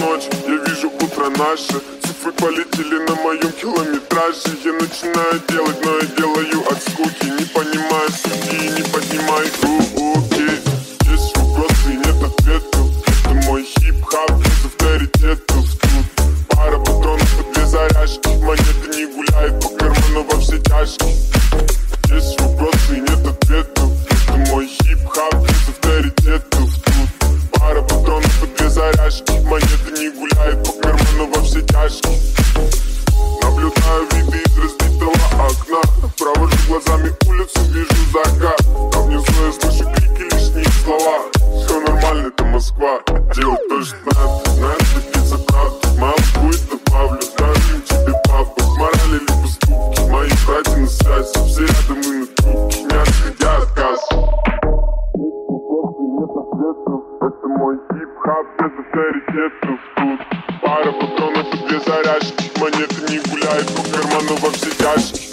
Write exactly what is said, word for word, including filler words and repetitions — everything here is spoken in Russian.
ночь, я вижу утро наше. Цифры полетели на моем километраже. Я начинаю делать, но я делаю от скуки. Не понимаю сути, не поднимаю руки. Есть вопросы и нет ответов. Это мой хип-хап без авторитетов. Тут пара патронов и две заряжки. Монеты не гуляют по карману во все тяжкие. Есть вопросы и нет ответов. Это мой хип-хап без авторитетов. Тут пара патронов и две заряжки. Монеты не гуляют по карману во все тяжкие. Наблюдаю виды из разбитого окна. Провожу глазами улицу, вижу закат. А внизу я слышу крики, лишние слова. Все нормально, это Москва. Делать то, что надо. Знаешь, добиться правды. Мало будет добавлю. Дарю тебе папа. Морали либо ступки. Мои братья на связи. Все рядом и на трубке. Не отходя от кассы. Это мой хип-хап без авторитетов. Тут пара патронов и две заряжки. Монеты не гуляют по карману во все тяжкие.